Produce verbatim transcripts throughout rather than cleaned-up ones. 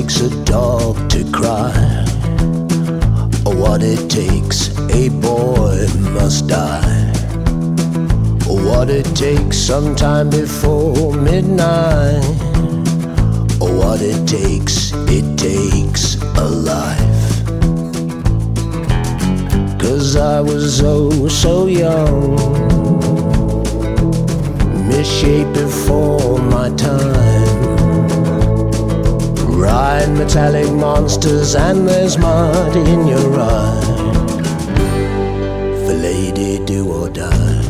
takes a dog to cry, or what it takes a boy must die, or what it takes sometime before midnight, or what it takes, it takes a life. 'Cause I was oh so young, misshaped before my time, ride metallic monsters and there's mud in your eye, for lady do or die.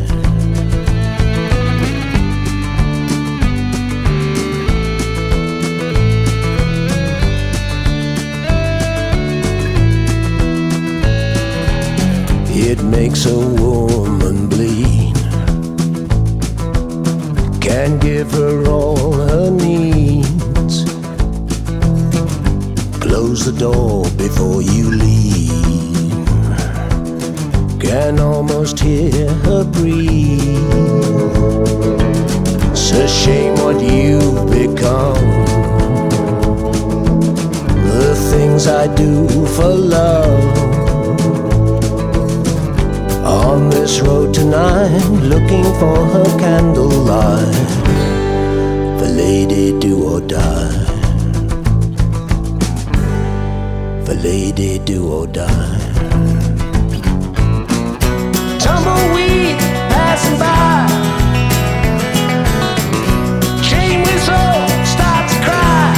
It makes a woman bleed, can't give her all her needs, close the door before you leave, can almost hear her breathe. It's a shame what you've become, the things I do for love. On this road tonight, looking for her candlelight, for lady do or die, for lady do or die. Tumbleweed passing by, chain whistle starts to cry,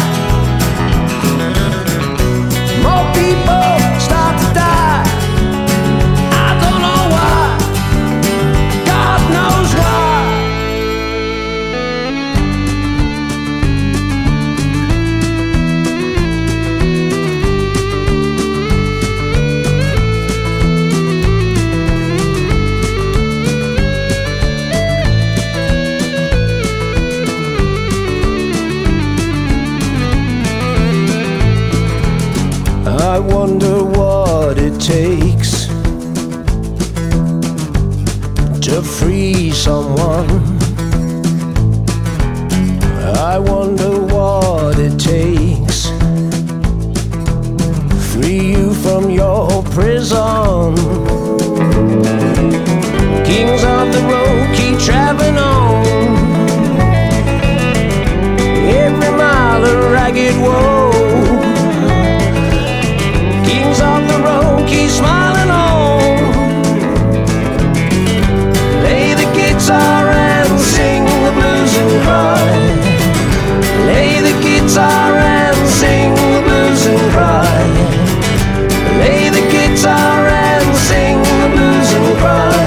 more people start to die. I wonder what it takes to free someone. I wonder what it takes, free you from your prison. Kings of the road keep traveling on, every mile a ragged woe. Kings of the road keep smiling on, lay the guitar and sing the blues and cry, lay the guitar and sing the blues and cry, lay the guitar and sing the blues and cry,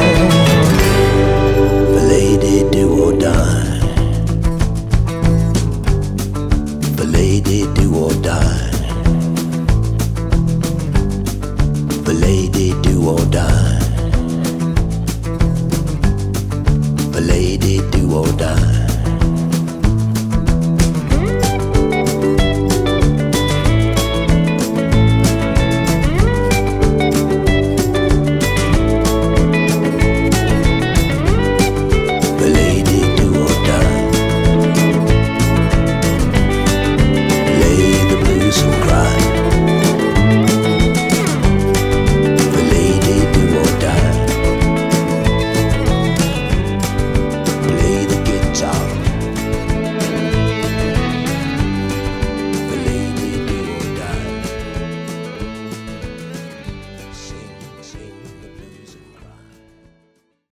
for lady do or die, for lady do or die, for lady do or die, for lady do or die.